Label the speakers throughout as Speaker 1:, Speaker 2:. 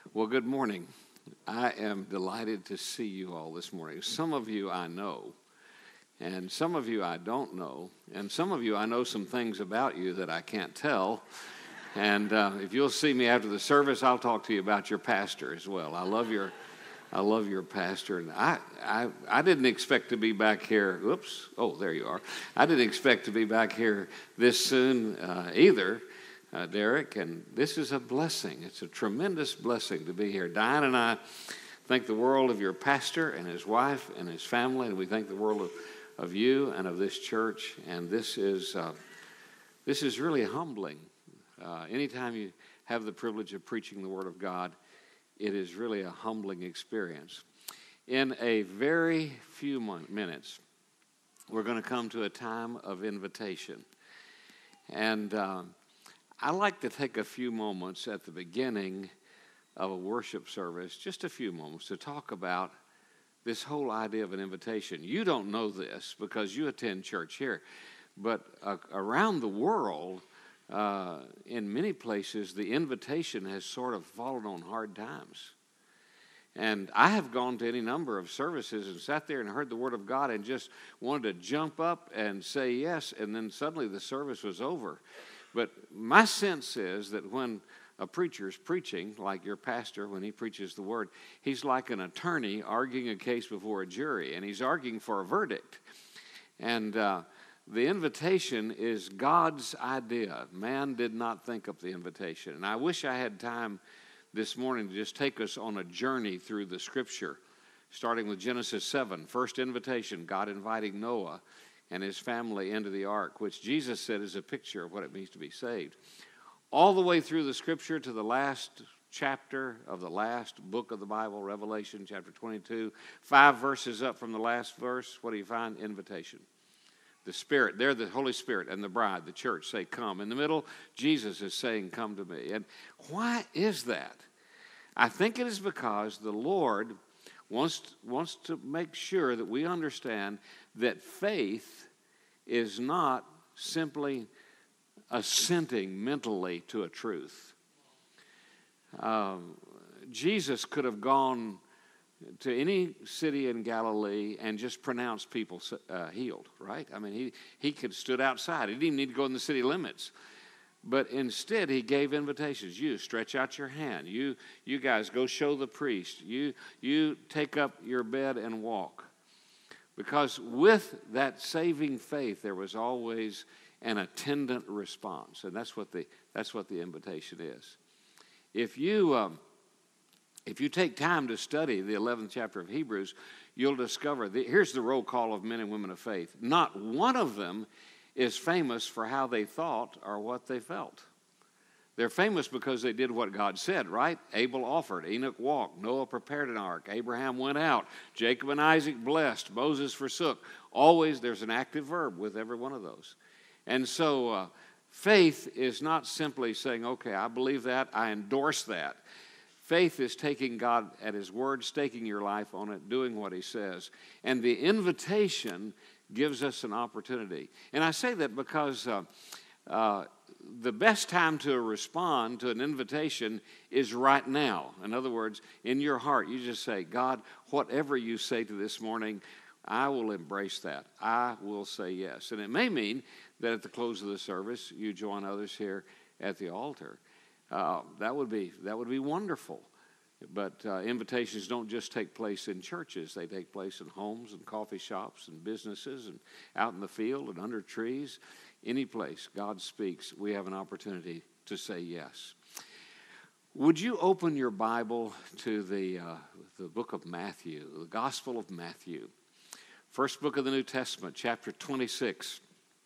Speaker 1: Well, good morning. I am delighted to see you all this morning. Some of you I know, and some of you I don't know, and some of you I know some things about you that I can't tell. And if you'll see me after the service, I'll talk to you about your pastor as well. I love your pastor. And I didn't expect to be back here. Oops. Oh, there you are. I didn't expect to be back here this soon either. Derek, and this is a blessing. It's a tremendous blessing to be here. Diane and I thank the world of your pastor and his wife and his family, and we thank the world of you and of this church. And this is really humbling. Anytime you have the privilege of preaching the Word of God, it is really a humbling experience. In a very few minutes, we're going to come to a time of invitation. And I like to take a few moments at the beginning of a worship service, just a few moments, to talk about this whole idea of an invitation. You don't know this because you attend church here, but around the world, in many places, the invitation has sort of fallen on hard times. And I have gone to any number of services and sat there and heard the Word of God and just wanted to jump up and say yes, and then suddenly the service was over. But my sense is that when a preacher's preaching, like your pastor, when he preaches the Word, he's like an attorney arguing a case before a jury, and he's arguing for a verdict. And the invitation is God's idea. Man did not think up the invitation. And I wish I had time this morning to just take us on a journey through the Scripture, starting with Genesis 7, first invitation, God inviting Noah and his family into the ark, which Jesus said is a picture of what it means to be saved. All the way through the Scripture to the last chapter of the last book of the Bible, Revelation chapter 22, 5 verses up from the last verse, what do you find? Invitation. The Spirit, there the Holy Spirit and the bride, the church, say, come. In the middle, Jesus is saying, come to me. And why is that? I think it is because the Lord wants to make sure that we understand that faith is not simply assenting mentally to a truth. Jesus could have gone to any city in Galilee and just pronounced people healed, right? I mean, he could have stood outside. He didn't even need to go in the city limits. But instead, he gave invitations. You stretch out your hand. You guys go show the priest. You take up your bed and walk. Because with that saving faith, there was always an attendant response, and that's what the invitation is. If you take time to study the 11th chapter of Hebrews, you'll discover here's the roll call of men and women of faith. Not one of them is famous for how they thought or what they felt. They're famous because they did what God said, right? Abel offered, Enoch walked, Noah prepared an ark, Abraham went out, Jacob and Isaac blessed, Moses forsook. Always there's an active verb with every one of those. And so faith is not simply saying, okay, I believe that, I endorse that. Faith is taking God at His word, staking your life on it, doing what He says. And the invitation gives us an opportunity. And I say that because the best time to respond to an invitation is right now. In other words, in your heart, you just say, God, whatever you say to this morning, I will embrace that. I will say yes. And it may mean that at the close of the service, you join others here at the altar. That would be wonderful. But invitations don't just take place in churches. They take place in homes and coffee shops and businesses and out in the field and under trees. Any place God speaks, we have an opportunity to say yes. Would you open your Bible to the book of Matthew, the Gospel of Matthew, first book of the New Testament, chapter 26.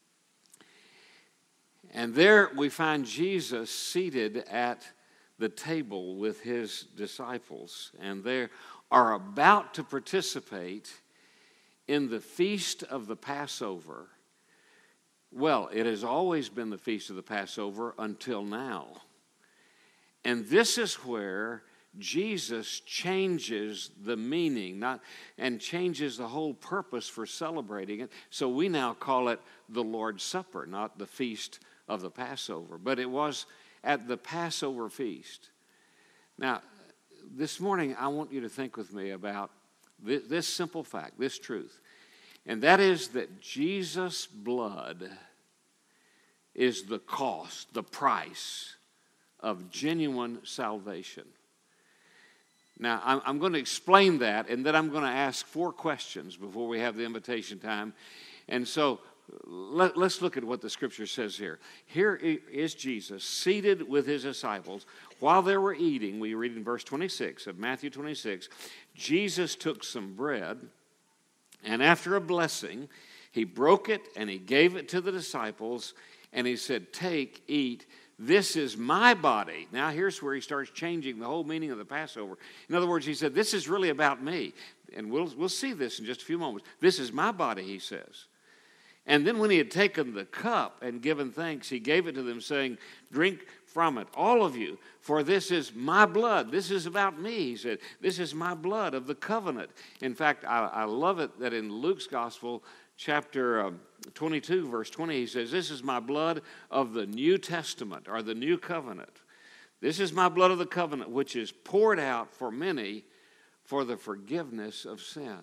Speaker 1: And there we find Jesus seated at the table with his disciples, and they are about to participate in the feast of the Passover. Well, it has always been the feast of the Passover until now. And this is where Jesus changes the meaning and changes the whole purpose for celebrating it. So we now call it the Lord's Supper, not the feast of the Passover. But it was at the Passover feast. Now, this morning I want you to think with me about this simple fact, this truth, and that is that Jesus' blood is the cost, the price of genuine salvation. Now, I'm going to explain that, and then I'm going to ask 4 questions before we have the invitation time. And so let's look at what the Scripture says here. Here is Jesus seated with his disciples. While they were eating, we read in verse 26 of Matthew 26, Jesus took some bread, and after a blessing, he broke it, and he gave it to the disciples, and he said, "Take, eat. This is my body." Now, here's where he starts changing the whole meaning of the Passover. In other words, he said, this is really about me. And we'll see this in just a few moments. This is my body, he says. And then when he had taken the cup and given thanks, he gave it to them, saying, "Drink from it, all of you, for this is my blood." This is about me, he said. This is my blood of the covenant. In fact, I love it that in Luke's gospel, chapter 22, verse 20, he says, "This is my blood of the New Testament," or the New Covenant. "This is my blood of the covenant, which is poured out for many for the forgiveness of sin."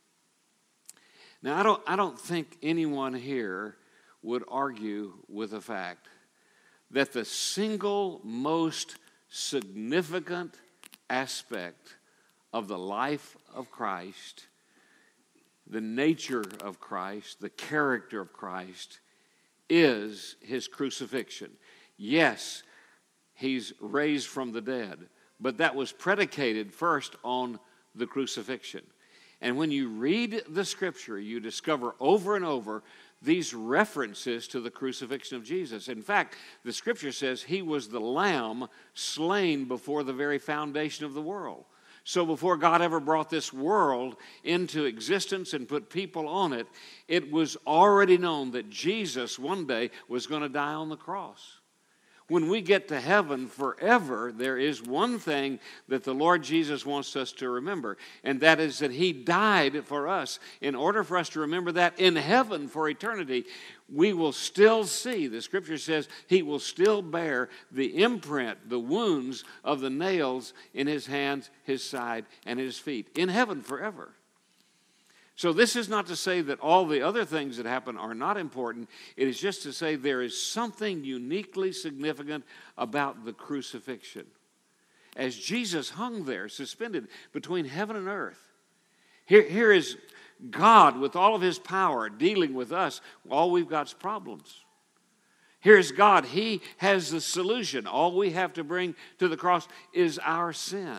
Speaker 1: Now, I don't think anyone here would argue with the fact that the single most significant aspect of the life of Christ, the nature of Christ, the character of Christ, is his crucifixion. Yes, he's raised from the dead, but that was predicated first on the crucifixion. And when you read the Scripture, you discover over and over these references to the crucifixion of Jesus. In fact, the Scripture says he was the lamb slain before the very foundation of the world. So before God ever brought this world into existence and put people on it, it was already known that Jesus one day was going to die on the cross. When we get to heaven forever, there is one thing that the Lord Jesus wants us to remember, and that is that he died for us. In order for us to remember that in heaven for eternity, we will still see, the Scripture says, he will still bear the imprint, the wounds of the nails in his hands, his side, and his feet, in heaven forever. So this is not to say that all the other things that happen are not important. It is just to say there is something uniquely significant about the crucifixion. As Jesus hung there, suspended between heaven and earth, here is God with all of his power dealing with us. All we've got is problems. Here's God. He has the solution. All we have to bring to the cross is our sin.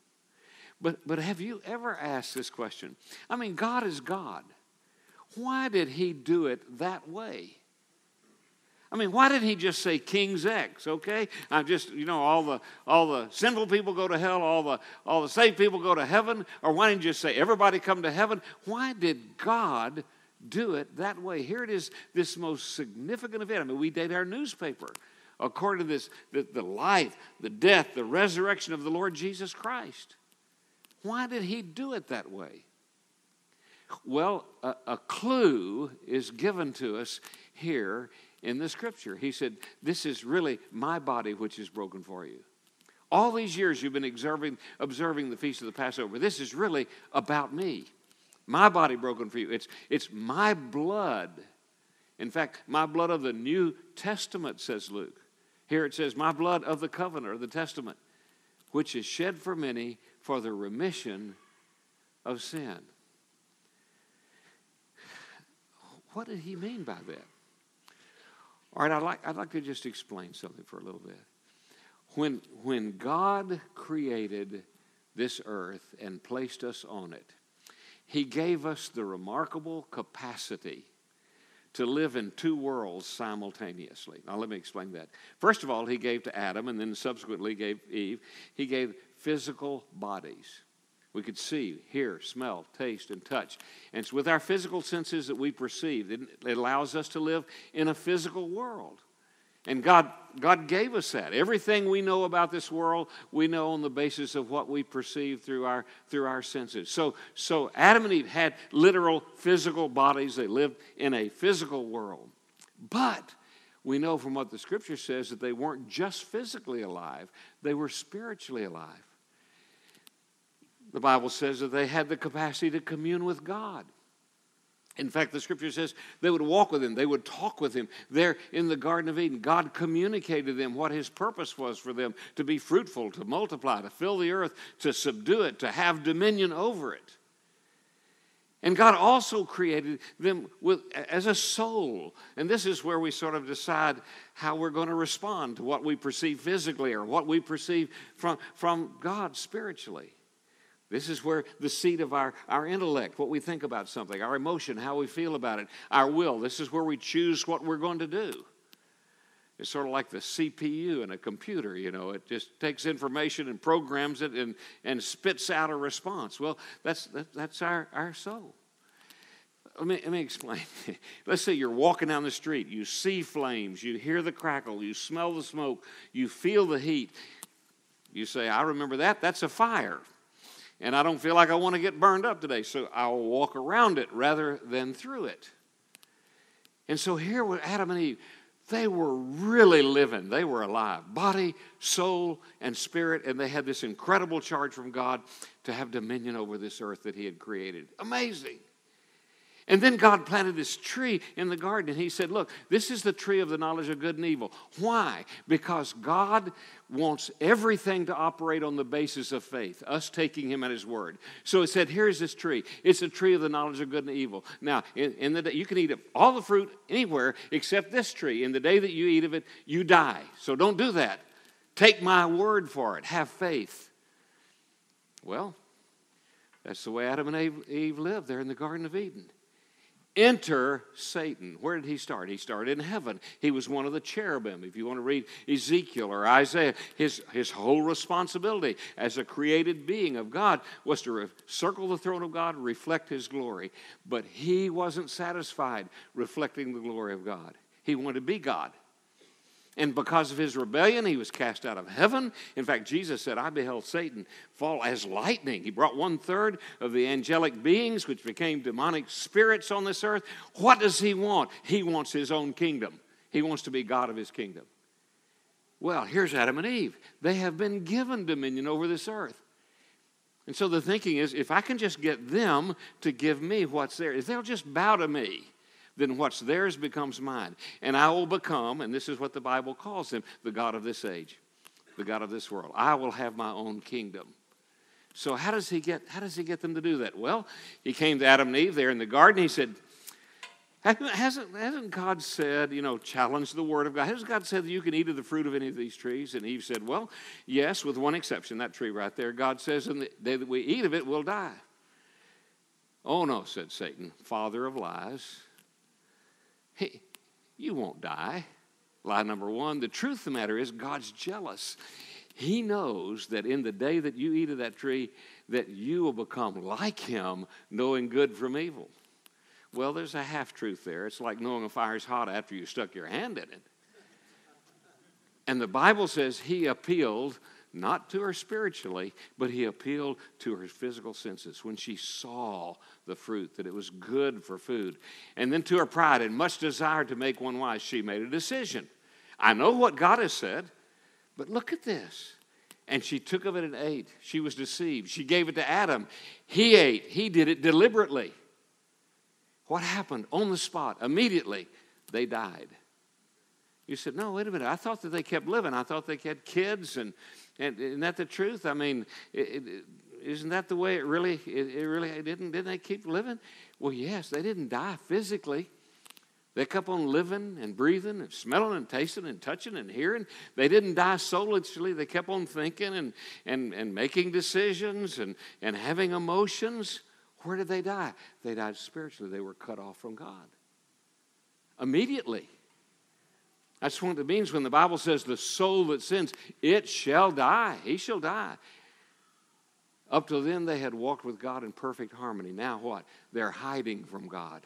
Speaker 1: But have you ever asked this question? I mean, God is God. Why did he do it that way? I mean, why didn't he just say King's X, okay? I'm just, all the sinful people go to hell, all the saved people go to heaven, or why didn't he just say everybody come to heaven? Why did God do it that way? Here it is, this most significant event. I mean, we date our newspaper according to this, the life, the death, the resurrection of the Lord Jesus Christ. Why did he do it that way? Well, a clue is given to us here in the Scripture. He said, "This is really my body which is broken for you." All these years you've been observing the Feast of the Passover. This is really about me. My body broken for you. It's my blood. In fact, my blood of the New Testament, says Luke. Here it says, my blood of the covenant, or the testament, which is shed for many for the remission of sin. What did he mean by that? All right, I'd like to just explain something for a little bit. When God created this earth and placed us on it, he gave us the remarkable capacity to live in 2 worlds simultaneously. Now, let me explain that. First of all, he gave to Adam, and then subsequently gave Eve, he gave physical bodies. We could see, hear, smell, taste, and touch. And it's with our physical senses that we perceive. It allows us to live in a physical world. And God gave us that. Everything we know about this world, we know on the basis of what we perceive through our senses. So Adam and Eve had literal physical bodies. They lived in a physical world. But we know from what the Scripture says that they weren't just physically alive. They were spiritually alive. The Bible says that they had the capacity to commune with God. In fact, the scripture says they would walk with him. They would talk with him there in the Garden of Eden. God communicated to them what his purpose was for them, to be fruitful, to multiply, to fill the earth, to subdue it, to have dominion over it. And God also created them as a soul. And this is where we sort of decide how we're going to respond to what we perceive physically or what we perceive from God spiritually. This is where the seat of our intellect, what we think about something, our emotion, how we feel about it, our will. This is where we choose what we're going to do. It's sort of like the CPU in a computer, you know. It just takes information and programs it and spits out a response. Well, that's our soul. Let me explain. Let's say you're walking down the street. You see flames. You hear the crackle. You smell the smoke. You feel the heat. You say, I remember that. That's a fire. And I don't feel like I want to get burned up today, so I'll walk around it rather than through it. And so here with Adam and Eve, they were really living. They were alive, body, soul, and spirit, and they had this incredible charge from God to have dominion over this earth that he had created. Amazing. And then God planted this tree in the garden, and he said, look, this is the tree of the knowledge of good and evil. Why? Because God wants everything to operate on the basis of faith, us taking him at his word. So he said, here's this tree. It's a tree of the knowledge of good and evil. Now, in the day, you can eat all the fruit anywhere except this tree. In the day that you eat of it, you die. So don't do that. Take my word for it. Have faith. Well, that's the way Adam and Eve lived there in the Garden of Eden. Enter Satan. Where did he start? He started in heaven. He was one of the cherubim. If you want to read Ezekiel or Isaiah, his whole responsibility as a created being of God was to circle the throne of God, reflect his glory. But he wasn't satisfied reflecting the glory of God. He wanted to be God. And because of his rebellion, he was cast out of heaven. In fact, Jesus said, I beheld Satan fall as lightning. He brought 1/3 of the angelic beings, which became demonic spirits on this earth. What does he want? He wants his own kingdom. He wants to be God of his kingdom. Well, here's Adam and Eve. They have been given dominion over this earth. And so the thinking is, if I can just get them to give me what's theirs, if they'll just bow to me, then what's theirs becomes mine. And I will become, and this is what the Bible calls him, the God of this age, the God of this world. I will have my own kingdom. So how does he get them to do that? Well, he came to Adam and Eve there in the garden. He said, hasn't God said, challenge the word of God? Hasn't God said that you can eat of the fruit of any of these trees? And Eve said, well, yes, with one exception, that tree right there. God says, in the day that we eat of it, we'll die. Oh, no, said Satan, father of lies. Hey, you won't die. Lie number one. The truth of the matter is God's jealous. He knows that in the day that you eat of that tree, that you will become like him, knowing good from evil. Well, there's a half-truth there. It's like knowing a fire's hot after you stuck your hand in it. And the Bible says he appealed not to her spiritually, but he appealed to her physical senses when she saw the fruit, that it was good for food. And then to her pride and much desire to make one wise, she made a decision. I know what God has said, but look at this. And she took of it and ate. She was deceived. She gave it to Adam. He ate. He did it deliberately. What happened? On the spot, immediately, they died. You said, no, wait a minute. I thought that they kept living. I thought they had kids, and isn't that the truth? I mean, isn't that the way it really didn't they keep living? Well, yes, they didn't die physically. They kept on living and breathing and smelling and tasting and touching and hearing. They didn't die soulishly. They kept on thinking and making decisions and having emotions. Where did they die? They died spiritually. They were cut off from God. Immediately. That's what it means when the Bible says the soul that sins, it shall die. He shall die. Up till then, they had walked with God in perfect harmony. Now what? They're hiding from God.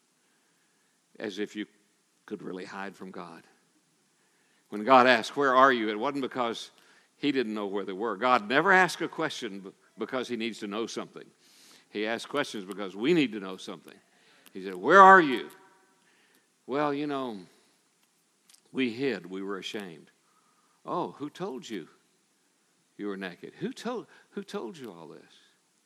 Speaker 1: As if you could really hide from God. When God asked, where are you? It wasn't because he didn't know where they were. God never asks a question because he needs to know something. He asks questions because we need to know something. He said, where are you? Well, we hid. We were ashamed. Oh, who told you you were naked? Who told you all this?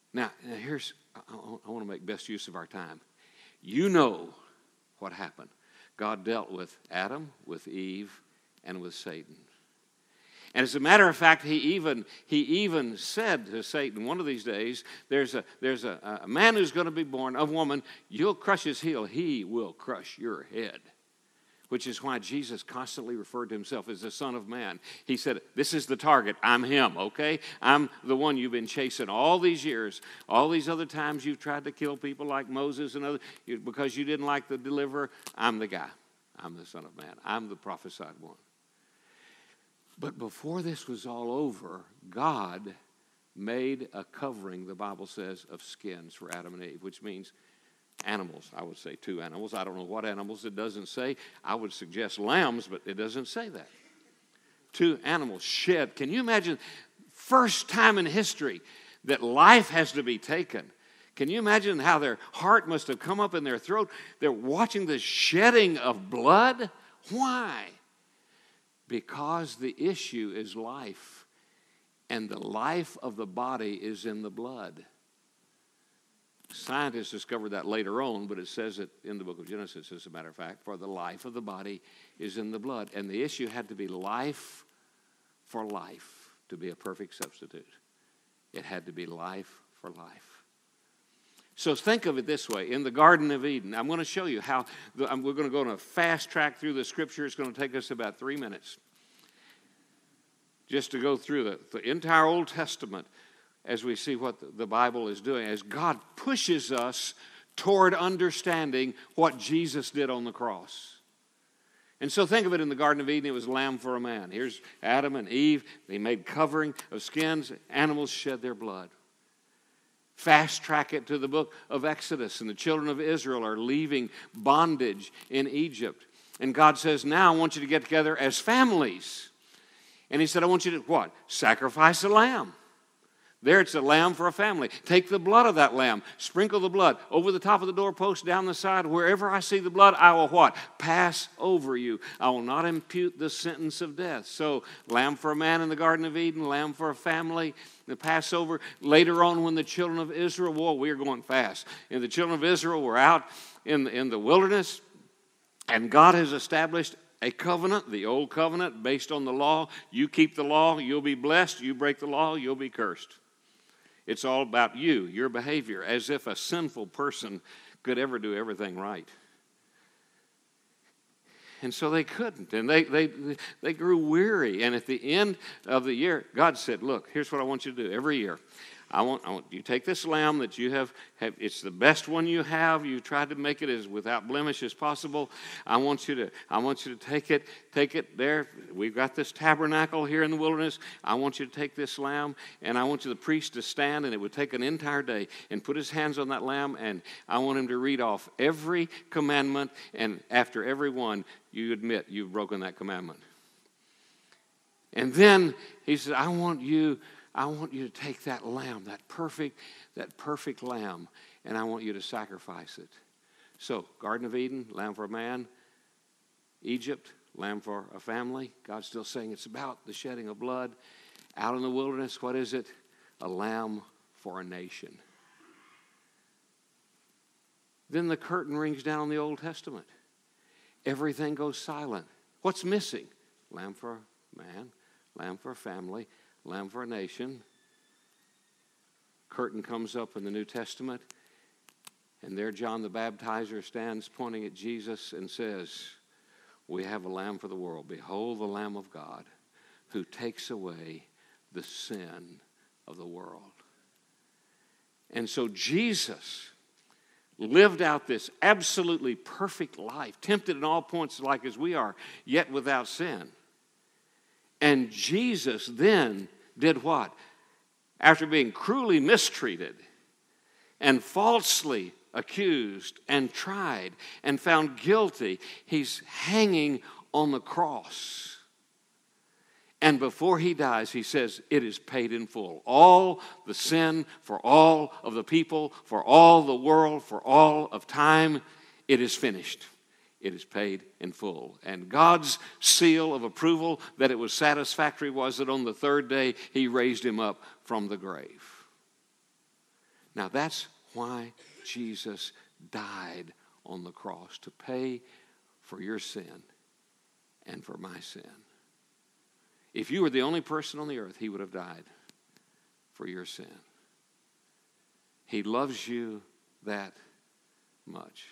Speaker 1: Now here's, I want to make best use of our time. You know what happened. God dealt with Adam, with Eve, and with Satan. And as a matter of fact, he even said to Satan, one of these days, there's a man who's going to be born, a woman, you'll crush his heel, he will crush your head. Which is why Jesus constantly referred to himself as the Son of Man. He said, this is the target, I'm him, okay? I'm the one you've been chasing all these years. All these other times you've tried to kill people like Moses and others, because you didn't like the deliverer, I'm the guy. I'm the Son of Man. I'm the prophesied one. But before this was all over, God made a covering, the Bible says, of skins for Adam and Eve, which means animals. I would say 2 animals. I don't know what animals it doesn't say. I would suggest lambs, but it doesn't say that. 2 animals shed. Can you imagine? First time in history that life has to be taken. Can you imagine how their heart must have come up in their throat? They're watching the shedding of blood. Why? Because the issue is life, and the life of the body is in the blood. Scientists discovered that later on, but it says it in the book of Genesis, as a matter of fact, for the life of the body is in the blood. And the issue had to be life for life to be a perfect substitute. It had to be life for life. So think of it this way. In the Garden of Eden, I'm going to show you how, we're going to go on a fast track through the Scripture. It's going to take us about 3 minutes just to go through the entire Old Testament as we see what the Bible is doing, as God pushes us toward understanding what Jesus did on the cross. And so think of it, in the Garden of Eden, it was lamb for a man. Here's Adam and Eve. They made covering of skins. Animals shed their blood. Fast track it to the book of Exodus, and the children of Israel are leaving bondage in Egypt. And God says, now I want you to get together as families. And he said, I want you to, what? Sacrifice a lamb. There it's a lamb for a family. Take the blood of that lamb, sprinkle the blood over the top of the doorpost, down the side. Wherever I see the blood, I will what? Pass over you. I will not impute the sentence of death. So, lamb for a man in the Garden of Eden, lamb for a family, the Passover. Later on, when the children of Israel, whoa, we are going fast. And the children of Israel were out in the wilderness, and God has established a covenant, the old covenant, based on the law. You keep the law, you'll be blessed. You break the law, you'll be cursed. It's all about you, your behavior, as if a sinful person could ever do everything right. And so they couldn't, and they grew weary. And at the end of the year, God said, look, here's what I want you to do every year. I want you take this lamb that you have, it's the best one you have. You tried to make it as without blemish as possible. I want you to take it there. We've got this tabernacle here in the wilderness. I want you to take this lamb, and I want the priest to stand, and it would take an entire day, and put his hands on that lamb, and I want him to read off every commandment, and after every one, you admit you've broken that commandment. And then he said, I want you to take that lamb, that perfect lamb, and I want you to sacrifice it. So, Garden of Eden, lamb for a man. Egypt, lamb for a family. God's still saying it's about the shedding of blood. Out in the wilderness, what is it? A lamb for a nation. Then the curtain rings down on the Old Testament. Everything goes silent. What's missing? Lamb for a man, lamb for a family, lamb for a nation. Curtain comes up in the New Testament, and there John the Baptizer stands pointing at Jesus and says, we have a lamb for the world. Behold the Lamb of God who takes away the sin of the world. And so Jesus lived out this absolutely perfect life, tempted in all points like as we are, yet without sin. And Jesus then did what? After being cruelly mistreated and falsely accused and tried and found guilty, he's hanging on the cross. And before he dies, he says, it is paid in full. All the sin for all of the people, for all the world, for all of time, it is finished. It is paid in full. And God's seal of approval that it was satisfactory was that on the third day he raised him up from the grave. Now that's why Jesus died on the cross, to pay for your sin and for my sin. If you were the only person on the earth, he would have died for your sin. He loves you that much.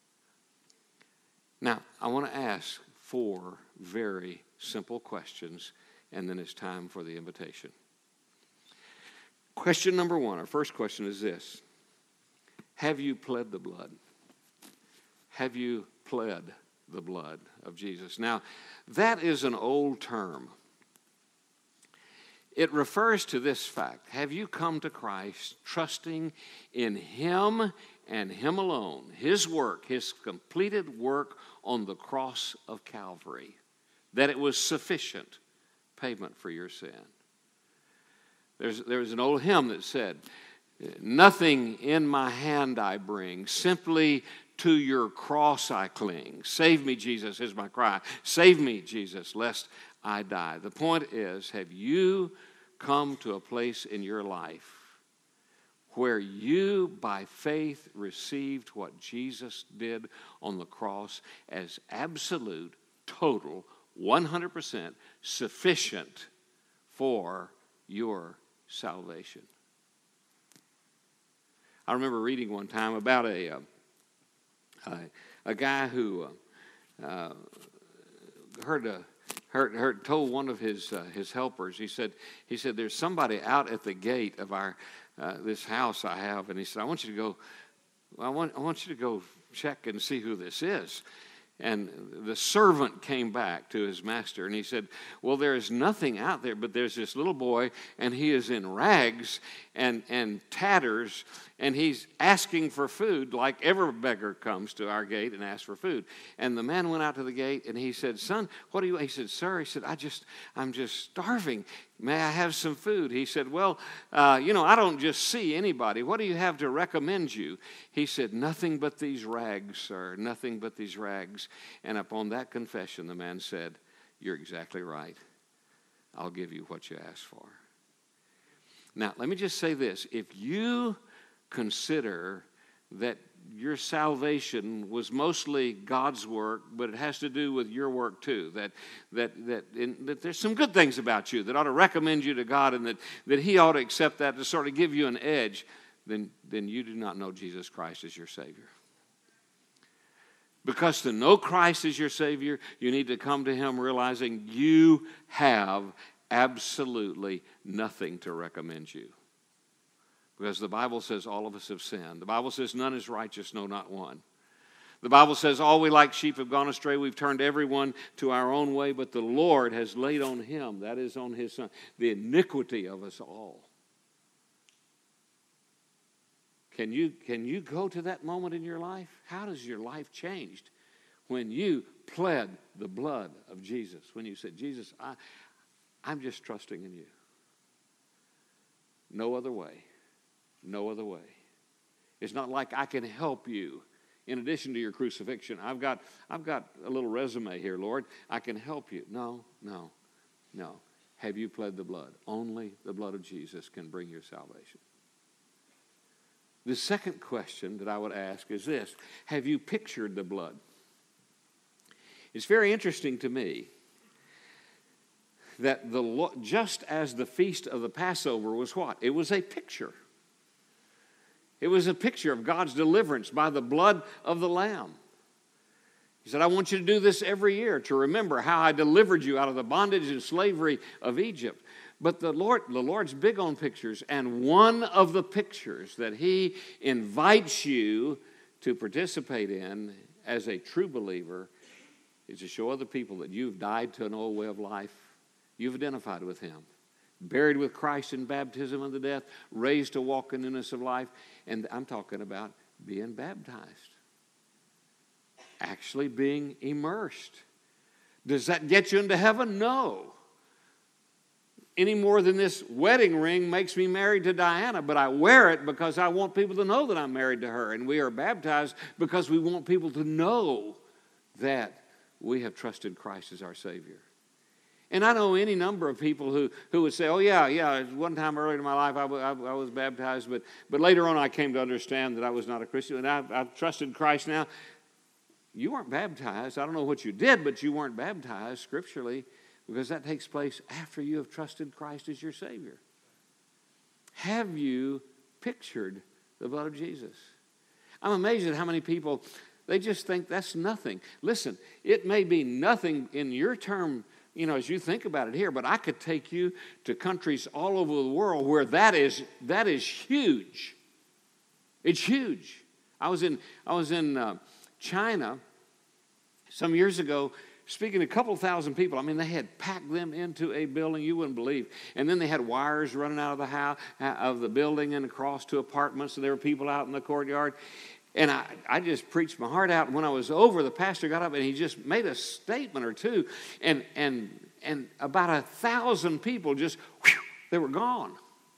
Speaker 1: Now, I want to ask 4 very simple questions, and then it's time for the invitation. Question number 1, our first question is this. Have you pled the blood? Have you pled the blood of Jesus? Now, that is an old term. It refers to this fact. Have you come to Christ trusting in Him and Him alone, His work, His completed work on the cross of Calvary, that it was sufficient payment for your sin? There's an old hymn that said, nothing in my hand I bring, simply to your cross I cling. Save me, Jesus, is my cry. Save me, Jesus, lest I die. The point is, have you come to a place in your life where you, by faith, received what Jesus did on the cross as absolute, total, 100% sufficient for your salvation? I remember reading one time about a guy who told one of his helpers. He said there's somebody out at the gate of our this house I have, and he said I want you to go check and see who this is. And the servant came back to his master, and he said, well, there is nothing out there, but there's this little boy, and he is in rags and tatters, and he's asking for food like every beggar comes to our gate and asks for food. And the man went out to the gate, and he said, son, what do you want? He said, sir, he said, I'm just starving. May I have some food? He said, well, I don't just see anybody. What do you have to recommend you? He said, nothing but these rags, sir, nothing but these rags. And upon that confession, the man said, you're exactly right. I'll give you what you asked for. Now, let me just say this. If you consider that your salvation was mostly God's work, but it has to do with your work too, that there's some good things about you that ought to recommend you to God, and that He ought to accept that to sort of give you an edge, then you do not know Jesus Christ as your Savior. Because to know Christ as your Savior, you need to come to Him realizing you have absolutely nothing to recommend you. Because the Bible says all of us have sinned. The Bible says none is righteous, no, not one. The Bible says all we like sheep have gone astray. We've turned everyone to our own way, but the Lord has laid on Him, that is on His Son, the iniquity of us all. Can you go to that moment in your life? How does your life changed when you pled the blood of Jesus? When you said, Jesus, I'm just trusting in you. No other way. No other way. It's not like I can help you. In addition to your crucifixion, I've got a little resume here, Lord. I can help you. No. Have you pled the blood? Only the blood of Jesus can bring your salvation. The second question that I would ask is this. Have you pictured the blood? It's very interesting to me that just as the feast of the Passover was what? It was a picture. It was a picture of God's deliverance by the blood of the Lamb. He said, I want you to do this every year to remember how I delivered you out of the bondage and slavery of Egypt. But the Lord's big on pictures, and one of the pictures that He invites you to participate in as a true believer is to show other people that you've died to an old way of life. You've identified with Him. Buried with Christ in baptism unto death, raised to walk in newness of life. And I'm talking about being baptized. Actually being immersed. Does that get you into heaven? No. Any more than this wedding ring makes me married to Diana, but I wear it because I want people to know that I'm married to her. And we are baptized because we want people to know that we have trusted Christ as our Savior. And I know any number of people who would say, oh, yeah, one time earlier in my life I was baptized, but later on I came to understand that I was not a Christian, and I've trusted Christ now. You weren't baptized. I don't know what you did, but you weren't baptized scripturally, because that takes place after you have trusted Christ as your Savior. Have you pictured the blood of Jesus? I'm amazed at how many people, they just think that's nothing. Listen, it may be nothing in your term, as you think about it here, but I could take you to countries all over the world where that is huge. It's huge. I was in China some years ago, speaking to a couple thousand people. I mean, they had packed them into a building you wouldn't believe. And then they had wires running out of the house, of the building and across to apartments. And there were people out in the courtyard. And I just preached my heart out. And when I was over, the pastor got up and he just made a statement or two. And about 1,000 people just, they were gone.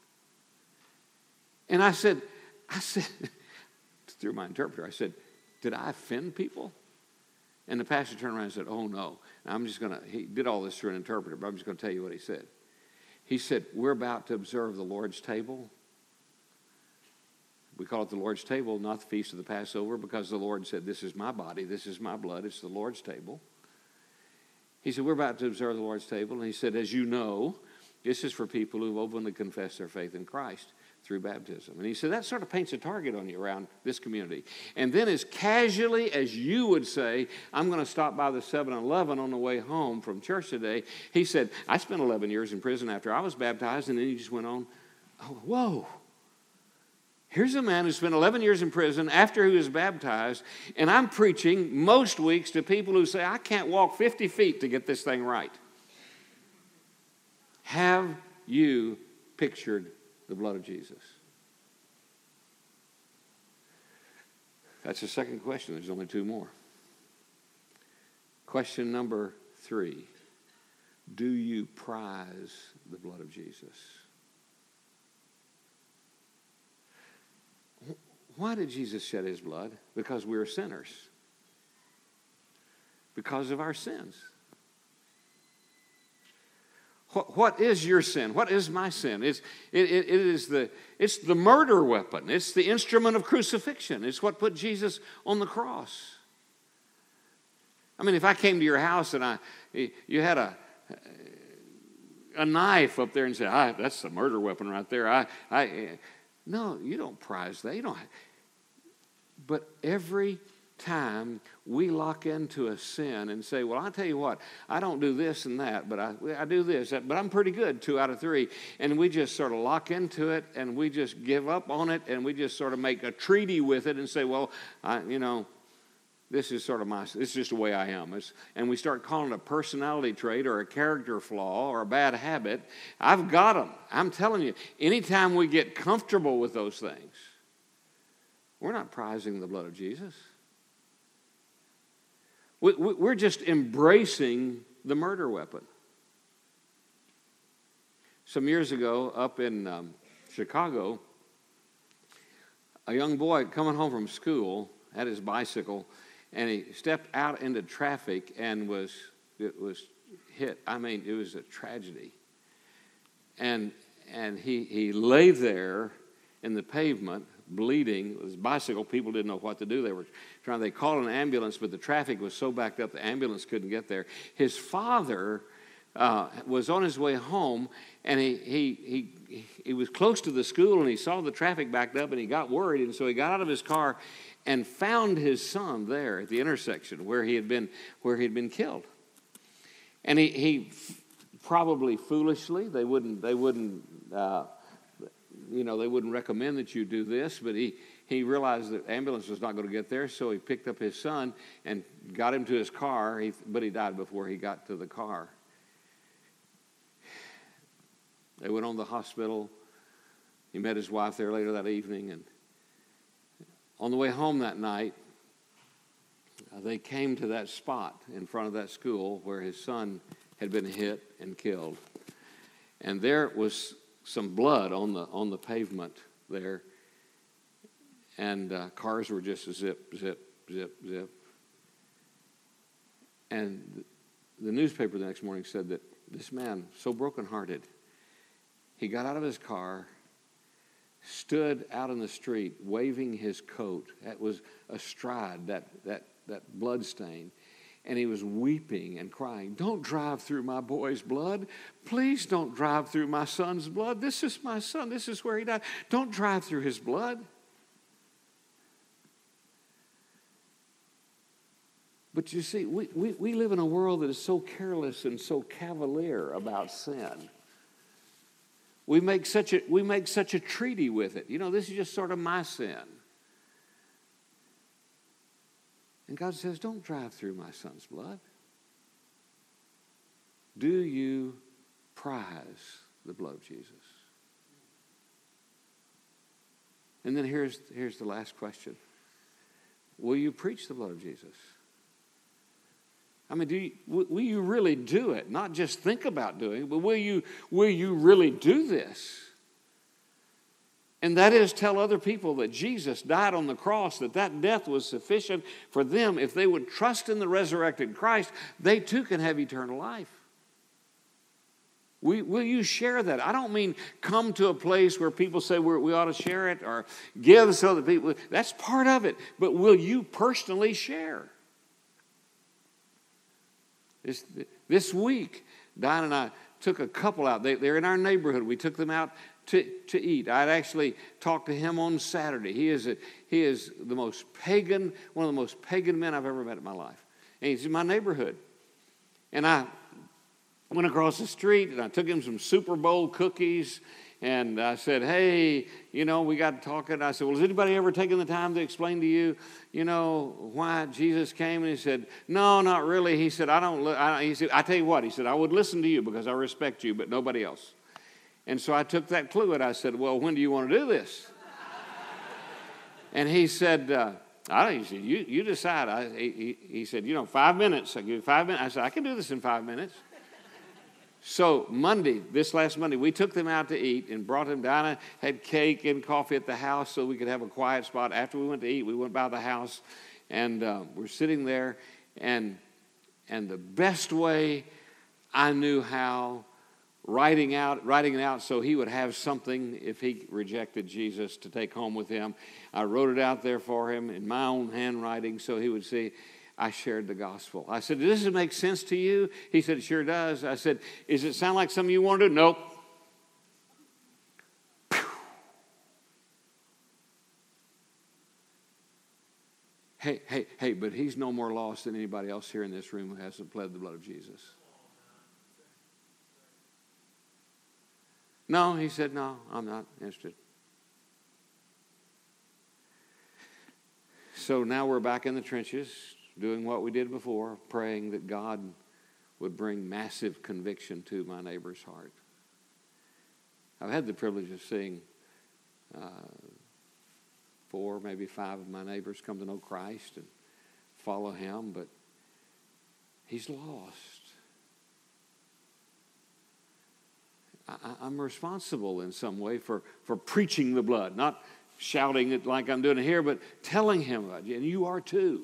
Speaker 1: And I said, through my interpreter, I said, did I offend people? And the pastor turned around and said, oh, no. And he did all this through an interpreter, but I'm just going to tell you what he said. He said, we're about to observe the Lord's table. We call it the Lord's table, not the feast of the Passover, because the Lord said, this is my body, this is my blood, it's the Lord's table. He said, we're about to observe the Lord's table. And he said, as you know, this is for people who've openly confessed their faith in Christ through baptism. And he said, that sort of paints a target on you around this community. And then as casually as you would say, I'm going to stop by the 7-Eleven on the way home from church today, he said, I spent 11 years in prison after I was baptized. And then he just went on, oh, whoa. Here's a man who spent 11 years in prison after he was baptized, and I'm preaching most weeks to people who say, I can't walk 50 feet to get this thing right. Have you pictured the blood of Jesus? That's the second question. There's only two more. Question number 3. Do you prize the blood of Jesus? Why did Jesus shed his blood? Because we are sinners. Because of our sins. What is your sin? What is my sin? It's the murder weapon. It's the instrument of crucifixion. It's what put Jesus on the cross. I mean, if I came to your house and you had a knife up there and said, that's the murder weapon right there. No, you don't prize that. You don't. But every time we lock into a sin and say, well, I'll tell you what, I don't do this and that, but I do this, but I'm pretty good 2 out of 3. And we just sort of lock into it, and we just give up on it, and we just sort of make a treaty with it and say, well, this is sort of this is just the way I am. And we start calling it a personality trait or a character flaw or a bad habit. I've got them. I'm telling you, anytime we get comfortable with those things, we're not prizing the blood of Jesus. We're just embracing the murder weapon. Some years ago, up in Chicago, a young boy coming home from school had his bicycle, and he stepped out into traffic and it was hit. I mean, it was a tragedy. And he lay there in the pavement, bleeding. His bicycle, people didn't know what to do. They called an ambulance, but the traffic was so backed up the ambulance couldn't get there. His father was on his way home, and he was close to the school, and he saw the traffic backed up, and he got worried, and so he got out of his car and found his son there at the intersection where he had been killed. And he probably foolishly, they wouldn't recommend that you do this, but he realized that the ambulance was not going to get there, so he picked up his son and got him to his car, but he died before he got to the car. They went on to the hospital. He met his wife there later that evening, and on the way home that night, they came to that spot in front of that school where his son had been hit and killed. And there was some blood on the pavement there. And cars were just zip, zip, zip, zip. And the newspaper the next morning said that this man, so brokenhearted, he got out of his car, stood out in the street waving his coat. That was astride that blood stain. And he was weeping and crying, "Don't drive through my boy's blood. Please don't drive through my son's blood. This is my son. This is where he died. Don't drive through his blood." But you see, we live in a world that is so careless and so cavalier about sin. We make such a treaty with it. You know, this is just sort of my sin. And God says, don't drive through my son's blood. Do you prize the blood of Jesus? And then here's the last question. Will you preach the blood of Jesus? I mean, will you really do it? Not just think about doing it, but will you really do this? And that is tell other people that Jesus died on the cross, that death was sufficient for them. If they would trust in the resurrected Christ, they too can have eternal life. Will you share that? I don't mean come to a place where people say we ought to share it or give so that people, that's part of it. But will you personally share? This week, Diane and I took a couple out. They're in our neighborhood. We took them out to eat. I'd actually talked to him on Saturday. He is the most pagan, one of the most pagan men I've ever met in my life. And he's in my neighborhood. And I went across the street and I took him some Super Bowl cookies. And I said, hey, we got talking. I said, well, has anybody ever taken the time to explain to you, why Jesus came? And he said, no, not really. He said, he said, I tell you what. He said, I would listen to you because I respect you, but nobody else. And so I took that clue and I said, well, when do you want to do this? And he said, I don't know. He said, you decide. He said, 5 minutes. I give you 5 minutes. I said, I can do this in 5 minutes. So this last Monday, we took them out to eat and brought them down and had cake and coffee at the house so we could have a quiet spot. After we went to eat, we went by the house and we're sitting there. And the best way I knew how, writing it out so he would have something if he rejected Jesus to take home with him. I wrote it out there for him in my own handwriting so he would see. I shared the gospel. I said, does this make sense to you? He said, it sure does. I said, does it sound like something you want to do? Nope. Hey, but he's no more lost than anybody else here in this room who hasn't pled the blood of Jesus. No, he said, no, I'm not interested. So now we're back in the trenches, doing what we did before, praying that God would bring massive conviction to my neighbor's heart. I've had the privilege of seeing 4, maybe 5 of my neighbors come to know Christ and follow him, but he's lost. I'm responsible in some way for preaching the blood, not shouting it like I'm doing it here, but telling him about it, and you are too.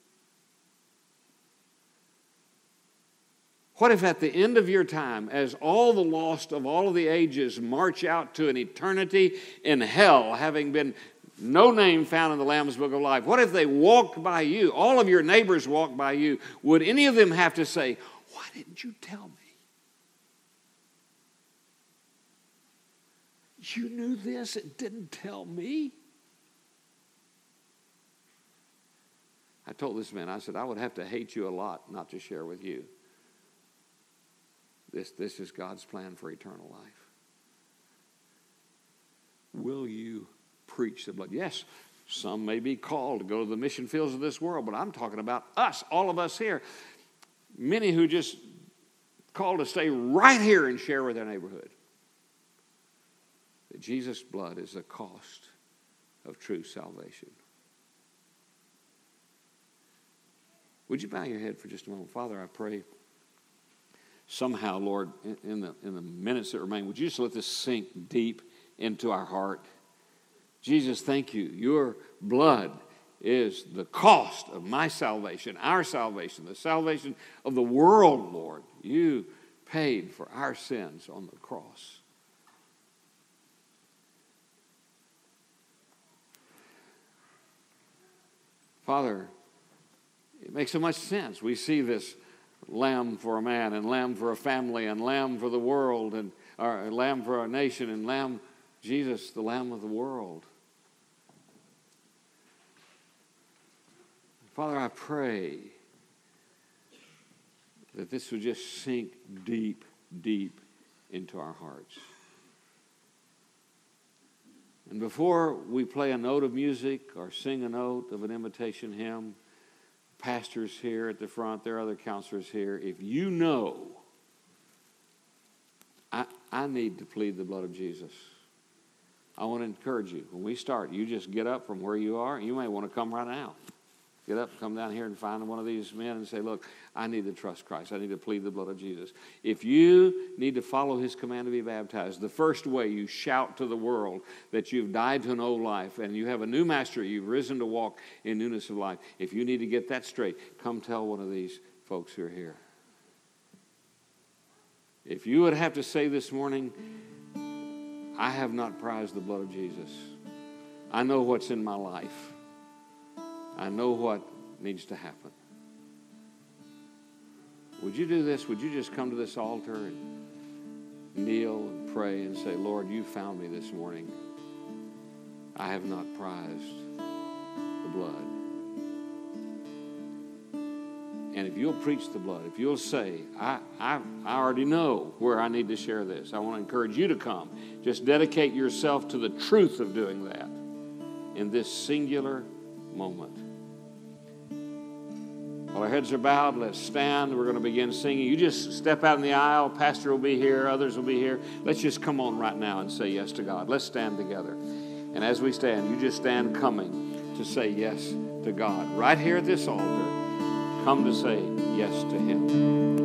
Speaker 1: What if at the end of your time, as all the lost of all of the ages march out to an eternity in hell, having been no name found in the Lamb's Book of Life, what if they walked by you, all of your neighbors walked by you, would any of them have to say, why didn't you tell me? You knew this and didn't tell me? I told this man, I said, I would have to hate you a lot not to share with you. This is God's plan for eternal life. Will you preach the blood? Yes, some may be called to go to the mission fields of this world, but I'm talking about us, all of us here. Many who just called to stay right here and share with their neighborhood. That Jesus' blood is the cost of true salvation. Would you bow your head for just a moment? Father, I pray somehow, Lord, in the minutes that remain, would you just let this sink deep into our heart? Jesus, thank you. Your blood is the cost of my salvation, our salvation, the salvation of the world, Lord. You paid for our sins on the cross. Father, it makes so much sense. We see this lamb for a man, and lamb for a family, and lamb for the world, and or lamb for a nation, and lamb, Jesus, the Lamb of the world. Father, I pray that this would just sink deep, deep into our hearts. And before we play a note of music or sing a note of an invitation hymn, pastors here at the front, there are other counselors here. If you know, I need to plead the blood of Jesus, I want to encourage you. When we start, you just get up from where you are. You may want to come right now. Get up, come down here and find one of these men and say, look, I need to trust Christ. I need to plead the blood of Jesus. If you need to follow his command to be baptized, the first way you shout to the world that you've died to an old life and you have a new master, you've risen to walk in newness of life. If you need to get that straight, come tell one of these folks who are here. If you would have to say this morning, I have not prized the blood of Jesus. I know what's in my life. I know what needs to happen. Would you do this? Would you just come to this altar and kneel and pray and say, Lord, you found me this morning. I have not prized the blood. And if you'll preach the blood, if you'll say, I already know where I need to share this. I want to encourage you to come. Just dedicate yourself to the truth of doing that in this singular moment. While our heads are bowed, let's stand. We're going to begin singing. You just step out in the aisle. Pastor will be here. Others will be here. Let's just come on right now and say yes to God. Let's stand together. And as we stand, you just stand coming to say yes to God. Right here at this altar, come to say yes to him.